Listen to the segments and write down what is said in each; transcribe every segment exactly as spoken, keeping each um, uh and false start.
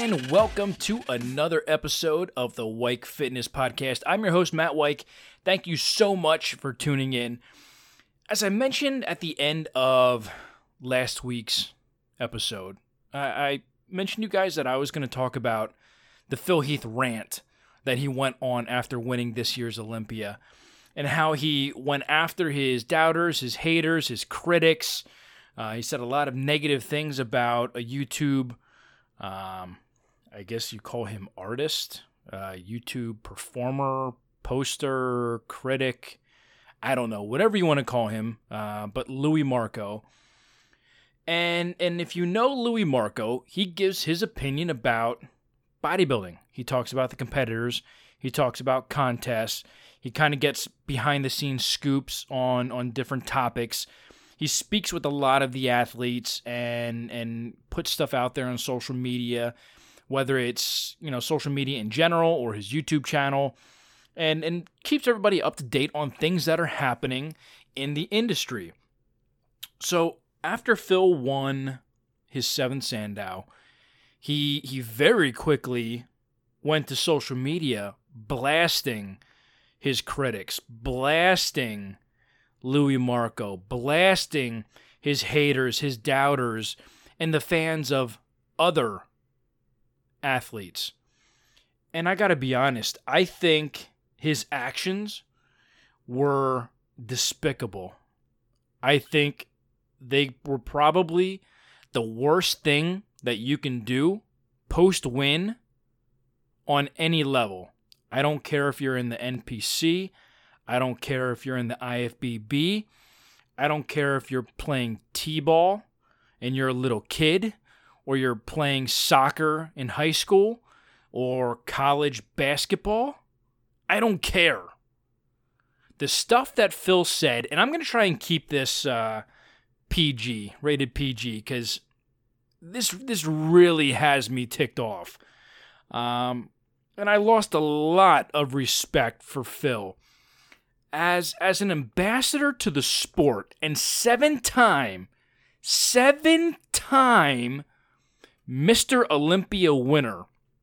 and welcome to another episode of the Wyke Fitness Podcast. I'm your host, Matt Wyke. Thank you so much for tuning in. As I mentioned at the end of last week's episode, I, I mentioned you guys that I was going to talk about the Phil Heath rant that he went on after winning this year's Olympia, and how he went after his doubters, his haters, his critics. Uh, he said a lot of negative things about a YouTube, um, I guess you call him artist, uh, YouTube performer, poster, critic, I don't know, whatever you want to call him, uh, but Louis Marco. And and if you know Louis Marco, he gives his opinion about bodybuilding. He talks about the competitors. He talks about contests. He kind of gets behind-the-scenes scoops on, on different topics. He speaks with a lot of the athletes and and puts stuff out there on social media, whether it's, you know, social media in general or his YouTube channel, and, and keeps everybody up to date on things that are happening in the industry. So after Phil won his seventh Sandow, he he very quickly went to social media blasting his critics, blasting Louis Marco, blasting his haters, his doubters, and the fans of other athletes. And I gotta be honest, I think his actions were despicable. I think they were probably the worst thing that you can do post-win on any level. I don't care if you're in the N P C. I don't care if you're in the I F B B. I don't care if you're playing t-ball and you're a little kid, or you're playing soccer in high school or college basketball. I don't care. The stuff that Phil said, and I'm going to try and keep this uh, P G, rated P G, because this this really has me ticked off. Um, and I lost a lot of respect for Phil. As as an ambassador to the sport and seven-time, seven-time Mister Olympia winner,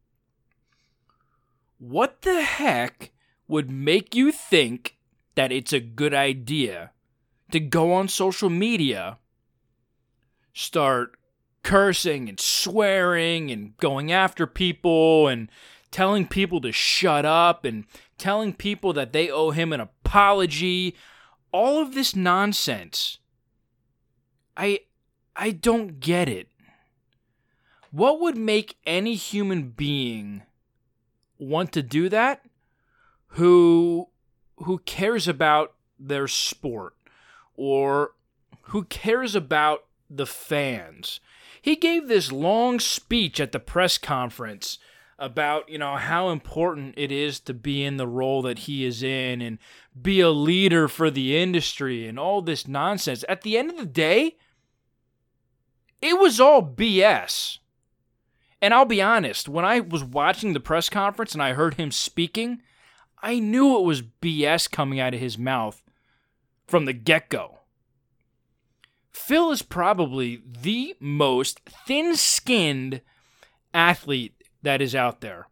what the heck would make you think that it's a good idea to go on social media, start cursing and swearing and going after people and telling people to shut up and telling people that they owe him an apology, all of this nonsense? I I don't get it. What would make any human being want to do that who who cares about their sport or who cares about the fans? He gave this long speech at the press conference about, you know, how important it is to be in the role that he is in and be a leader for the industry and all this nonsense. At the end of the day, it was all B S. And I'll be honest, when I was watching the press conference and I heard him speaking, I knew it was B S coming out of his mouth from the get-go. Phil is probably the most thin-skinned athlete that is out there.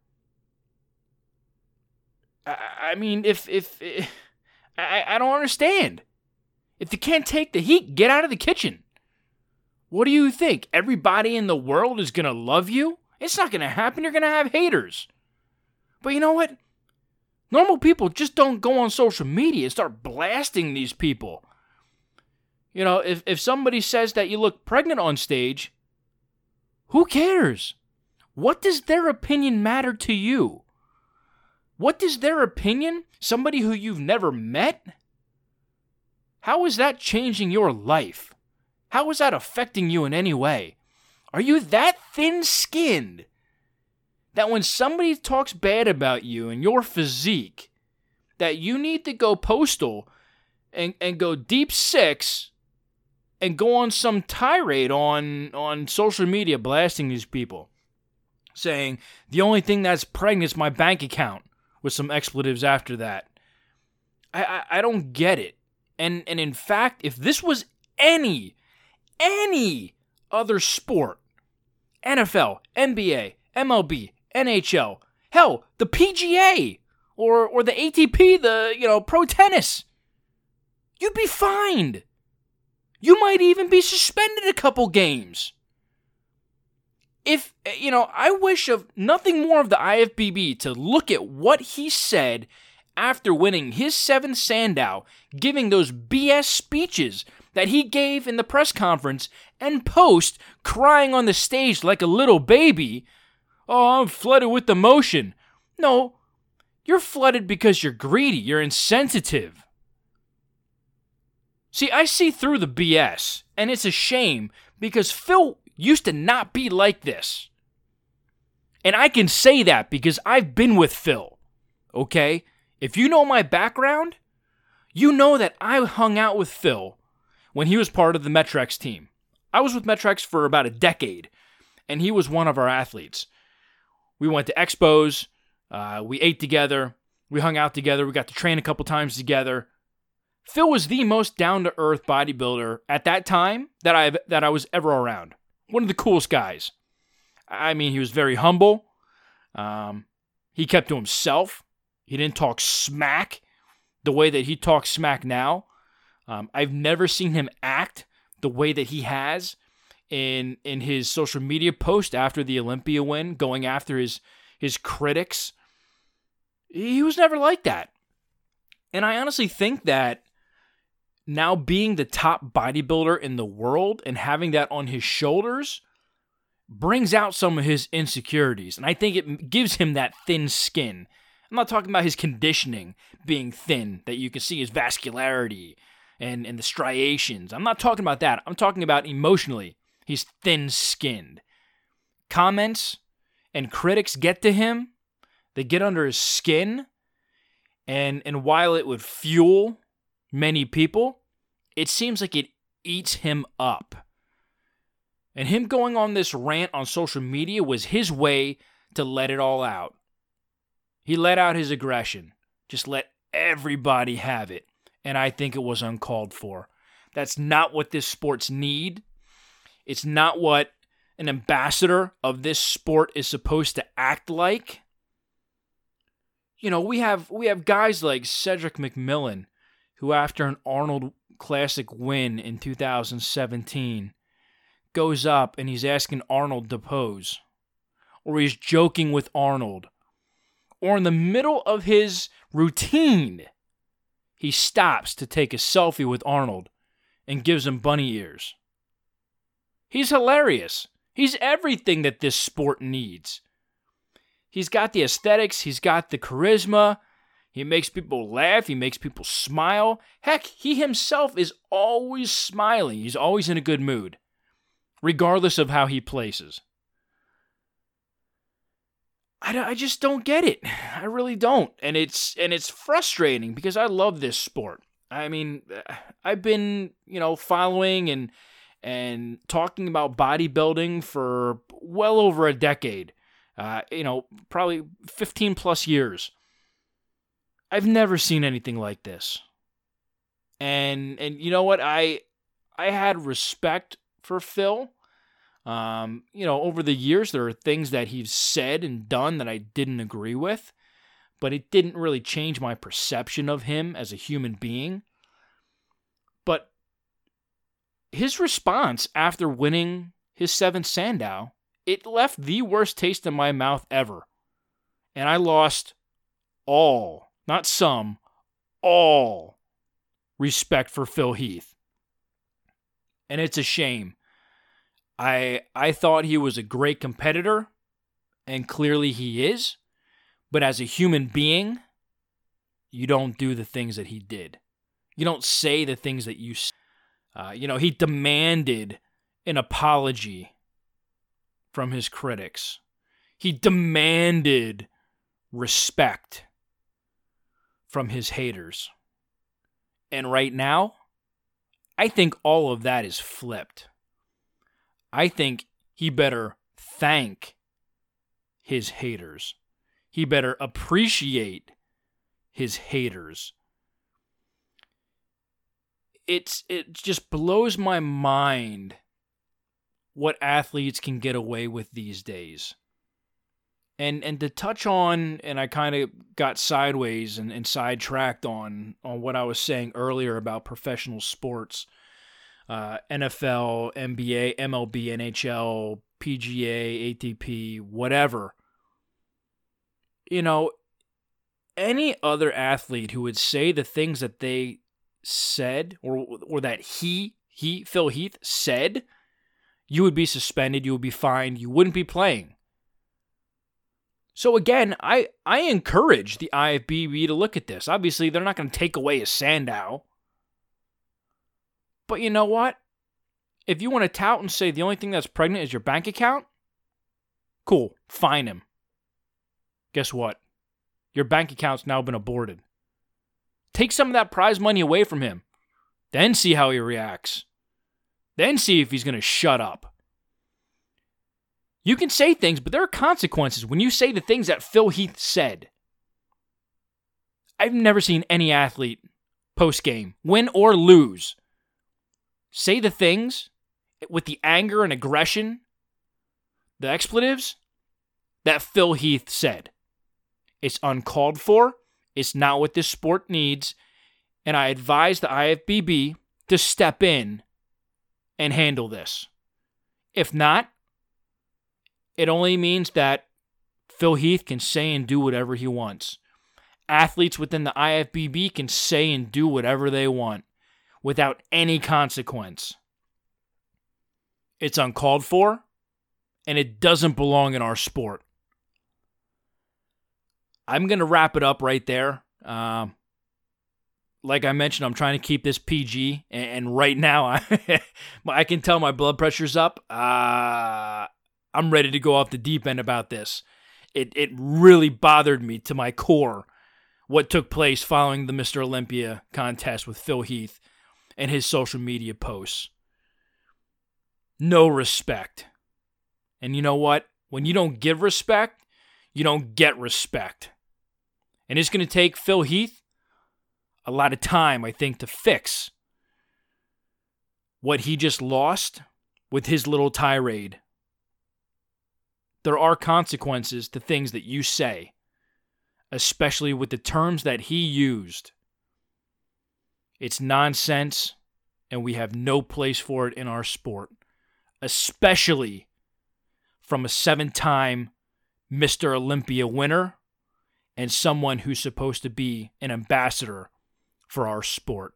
I, I mean, if, if, if I, I don't understand. If you can't take the heat, get out of the kitchen. What do you think? Everybody in the world is going to love you? It's not going to happen. You're going to have haters. But you know what? Normal people just don't go on social media and start blasting these people. You know, if, if somebody says that you look pregnant on stage, who cares? What does their opinion matter to you? What does their opinion, somebody who you've never met, how is that changing your life? How is that affecting you in any way? Are you that thin-skinned that when somebody talks bad about you and your physique, that you need to go postal and, and go deep six and go on some tirade on, on social media blasting these people, saying, the only thing that's pregnant is my bank account, with some expletives after that? I, I, I don't get it. And and in fact, if this was any, any other sport, N F L, N B A, M L B, N H L, hell, the P G A, or or the A T P, the, you know, pro tennis, you'd be fined. You might even be suspended a couple games. If, you know, I wish of nothing more of the I F B B to look at what he said after winning his seventh Sandow, giving those B S speeches that he gave in the press conference, and post crying on the stage like a little baby. Oh, I'm flooded with emotion. No, you're flooded because you're greedy, you're insensitive. See, I see through the B S, and it's a shame because Phil used to not be like this. And I can say that because I've been with Phil, okay? If you know my background, you know that I hung out with Phil when he was part of the Metrex team. I was with Metrex for about a decade, and he was one of our athletes. We went to expos, uh, we ate together, we hung out together, we got to train a couple times together. Phil was the most down-to-earth bodybuilder at that time that I that I was ever around. One of the coolest guys. I mean, he was very humble. Um, he kept to himself. He didn't talk smack the way that he talks smack now. Um, I've never seen him act the way that he has in in his social media post after the Olympia win, going after his his critics. He was never like that. And I honestly think that now being the top bodybuilder in the world and having that on his shoulders brings out some of his insecurities. And I think it gives him that thin skin. I'm not talking about his conditioning being thin, that you can see his vascularity and, and the striations. I'm not talking about that. I'm talking about emotionally. He's thin-skinned. Comments and critics get to him. They get under his skin. And, and while it would fuel many people, it seems like it eats him up. And him going on this rant on social media was his way to let it all out. He let out his aggression. Just let everybody have it. And I think it was uncalled for. That's not what this sports need. It's not what an ambassador of this sport is supposed to act like. You know, we have we have guys like Cedric McMillan, who after an Arnold Classic win in two thousand seventeen goes up and he's asking Arnold to pose. Or he's joking with Arnold. Or in the middle of his routine, he stops to take a selfie with Arnold and gives him bunny ears. He's hilarious. He's everything that this sport needs. He's got the aesthetics. He's got the charisma. He makes people laugh. He makes people smile. Heck, he himself is always smiling. He's always in a good mood, regardless of how he places. I, I just don't get it. I really don't. And it's and it's frustrating because I love this sport. I mean, I've been, you know, following and and talking about bodybuilding for well over a decade. Uh, you know, probably fifteen plus years. I've never seen anything like this. And and you know what? I I had respect for Phil. Um, you know, over the years, there are things that he's said and done that I didn't agree with, but it didn't really change my perception of him as a human being. But his response after winning his seventh Sandow, it left the worst taste in my mouth ever. And I lost all, not some, all respect for Phil Heath. And it's a shame. I I thought he was a great competitor, and clearly he is. But as a human being, you don't do the things that he did. You don't say the things that you say. Uh, you know, he demanded an apology from his critics. He demanded respect from his haters. And right now, I think all of that is flipped. I think he better thank his haters. He better appreciate his haters. It's it just blows my mind what athletes can get away with these days. And and to touch on, and I kind of got sideways and, and sidetracked on, on what I was saying earlier about professional sports, uh, N F L, N B A, M L B, N H L, P G A, A T P, whatever. You know, any other athlete who would say the things that they said, or or that he, he, Phil Heath, said, you would be suspended, you would be fined, you wouldn't be playing. So again, I, I encourage the I F B B to look at this. Obviously, they're not going to take away his Sandow. But you know what? If you want to tout and say the only thing that's pregnant is your bank account, cool, fine him. Guess what? Your bank account's now been aborted. Take some of that prize money away from him. Then see how he reacts. Then see if he's going to shut up. You can say things, but there are consequences when you say the things that Phil Heath said. I've never seen any athlete post-game, win or lose, say the things with the anger and aggression, the expletives, that Phil Heath said. It's uncalled for. It's not what this sport needs. And I advise the I F B B to step in and handle this. If not, it only means that Phil Heath can say and do whatever he wants. Athletes within the I F B B can say and do whatever they want without any consequence. It's uncalled for, and it doesn't belong in our sport. I'm going to wrap it up right there. Um, like I mentioned, I'm trying to keep this P G, and, and right now I, I can tell my blood pressure's up. Uh, I'm ready to go off the deep end about this. It it really bothered me to my core what took place following the Mister Olympia contest with Phil Heath and his social media posts. No respect. And you know what? When you don't give respect, you don't get respect. And it's going to take Phil Heath a lot of time, I think, to fix what he just lost with his little tirade. There are consequences to things that you say, especially with the terms that he used. It's nonsense, and we have no place for it in our sport, especially from a seven-time Mister Olympia winner and someone who's supposed to be an ambassador for our sport.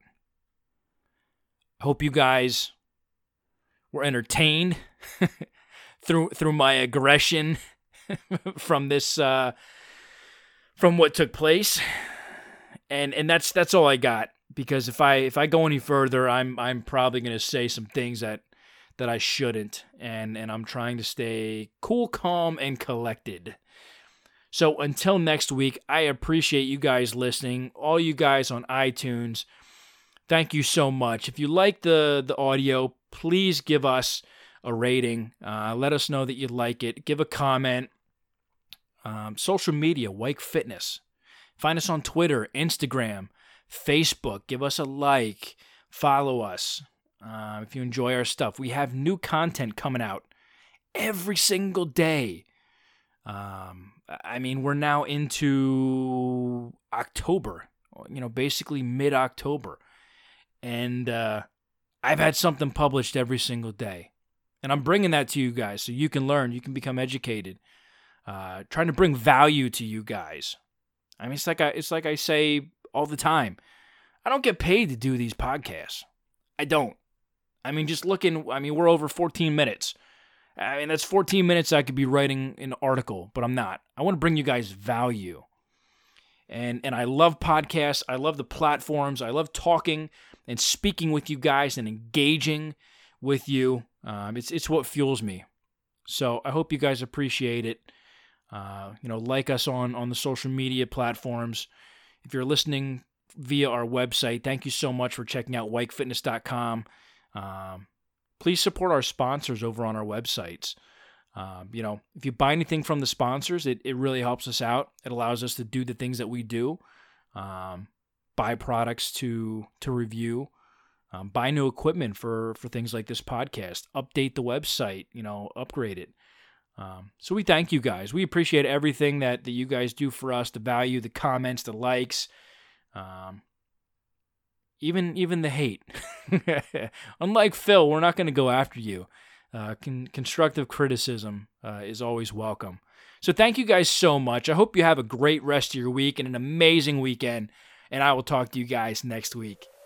I hope you guys were entertained through through my aggression from this uh, from what took place, and and that's that's all I got. Because if I if I go any further, I'm I'm probably going to say some things that that I shouldn't, and and I'm trying to stay cool, calm, and collected. So until next week, I appreciate you guys listening. All you guys on iTunes, thank you so much. If you like the the audio, please give us a rating. Uh, let us know that you like it. Give a comment. Um, social media, Wike Fitness. Find us on Twitter, Instagram, Facebook. Give us a like. Follow us. Uh, if you enjoy our stuff. We have new content coming out every single day. Um, I mean, we're now into October, you know, basically mid-October. And uh, I've had something published every single day. And I'm bringing that to you guys so you can learn, you can become educated. Uh, trying to bring value to you guys. I mean, it's like I, it's like I say all the time. I don't get paid to do these podcasts. I don't. I mean, just looking, I mean, we're over fourteen minutes. I mean, that's fourteen minutes I could be writing an article, but I'm not. I want to bring you guys value. And and I love podcasts. I love the platforms. I love talking and speaking with you guys and engaging with you. Um, it's it's what fuels me. So I hope you guys appreciate it. Uh, you know, like us on, on the social media platforms. If you're listening via our website, thank you so much for checking out wike fitness dot com. Um, please support our sponsors over on our websites. Um, you know, if you buy anything from the sponsors, it, it really helps us out. It allows us to do the things that we do. Um, buy products to to review. Um, buy new equipment for, for things like this podcast. Update the website, you know, upgrade it. Um, so we thank you guys. We appreciate everything that, that you guys do for us, the value, the comments, the likes, um, even even the hate. Unlike Phil, we're not going to go after you. Uh, con- constructive criticism uh, is always welcome. So thank you guys so much. I hope you have a great rest of your week and an amazing weekend, and I will talk to you guys next week.